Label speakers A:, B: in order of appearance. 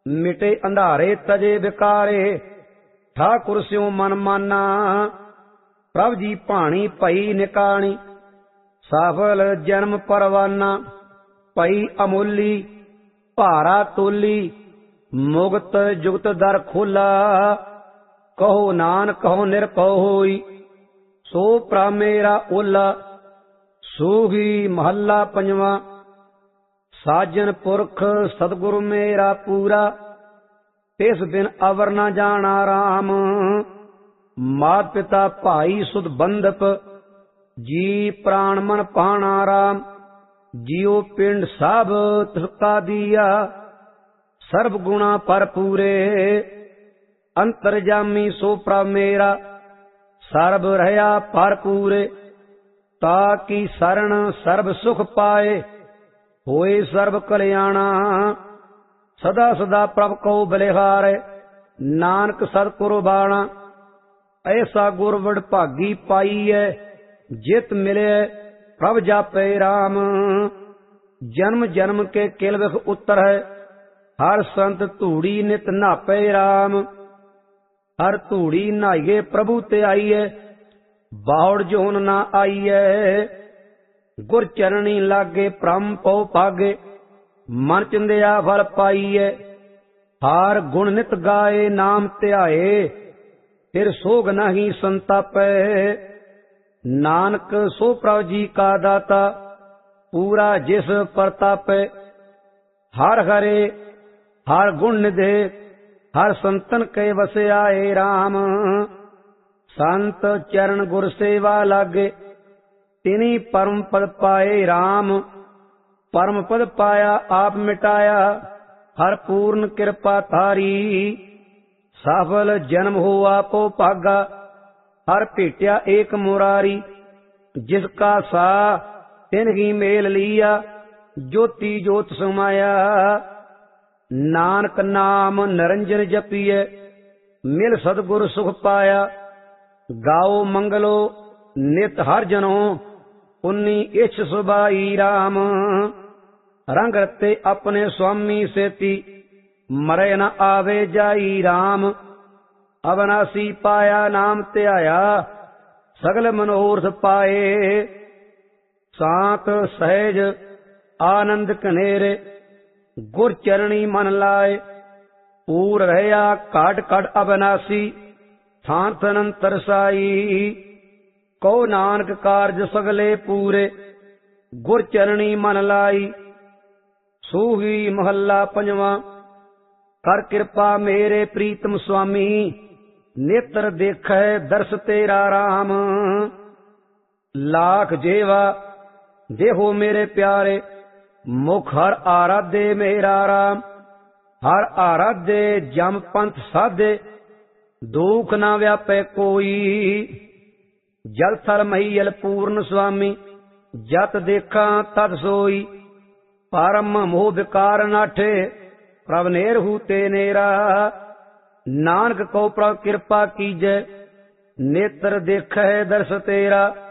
A: मिटे अंधारे तजे विकारे, ठाकुर स्यों मन माना, प्रभ जी भाणी पई निकाणी, सफल जन्म परवाना, पई अमोली भारा तोली, मुगत जुगत दर खोला, कहो नानक कहो निरभउ होई, सो प्रभ मेरा ओला। सूही महला पंजवा। साजन पुरख सतगुरु मेरा पूरा, तिस बिन अवर न जाना राम, मात पिता भाई सुध बंधप, जी प्राण मन पाना राम, जियो पिंड सब तिसका दिया, सर्व गुणा पर पूरे, अंतरजामी सो प्रभ मेरा, सर्व रहया पर पूरे, ताकि शरण सर्व सुख पाए, होए सर्व कल्याणा, सदा सदा प्रभ को बलिहारे, नानक सतगुरु बाणा। ऐसा गुर वड भागी पाई है, जित मिले प्रभ जापे राम, जन्म जन्म के किल विख उतर है, हर संत धूड़ी नित नापे राम, हर धूड़ी नहाइए प्रभु ते आईए, बाहुड़ जोन ना आईए, गुर चरणी लागे प्रम पौ पागे, मन चिंदिया फल पाईए, हार गुण नित गाए नाम ध्याए, फिर सोग नहीं संतापै, नानक सो प्रभु जी का दाता, पूरा जिस परतापै, हर हरे हर गुण निधे, हर संतन के वसे आए राम, संत चरण गुर सेवा लागे, तिनी परम पद पाए राम, परम पद पाया आप मिटाया, हर पूर्ण कृपा थारी, सफल जन्म हो आपो भागा, हर भेटिया एक मुरारी, जिसका सा तिन ही मेल लिया, ज्योति ज्योत समाया, नानक नाम निरंजन जपिए, मिल सतगुर सुख पाया, गाओ मंगलो नित हर जनो, उन्नी इछ सुबाई राम, रंग रते अपने स्वामी सेती, मरे न आवे जाई राम, अविनाशी पाया नाम ध्याया, सगल मनोरथ पाए, शांत सहज आनंद कनेरे, गुर चरणी मन लाए, पूर रहया काट काट अविनाशी, थान थनंतर साई, कहो नानक कारज सगले पूरे, गुर चरणी मन लाई। सूही महला पंजवा। कर कृपा मेरे प्रीतम स्वामी, नेत्र देखै दर्श तेरा राम, लाख जेवा देहो मेरे प्यारे, मुख हर आराधे मेरा राम, हर आराधे जम पंथ साधे, दुख ना व्यापे कोई, जल थल महीयल पूर्ण स्वामी, जत देखा तत सोई, परम मोह विकार नाठे, प्रभ नेरहू ते नेरा, नानक को प्रभ कृपा कीजै, नेत्र देखै दर्श तेरा।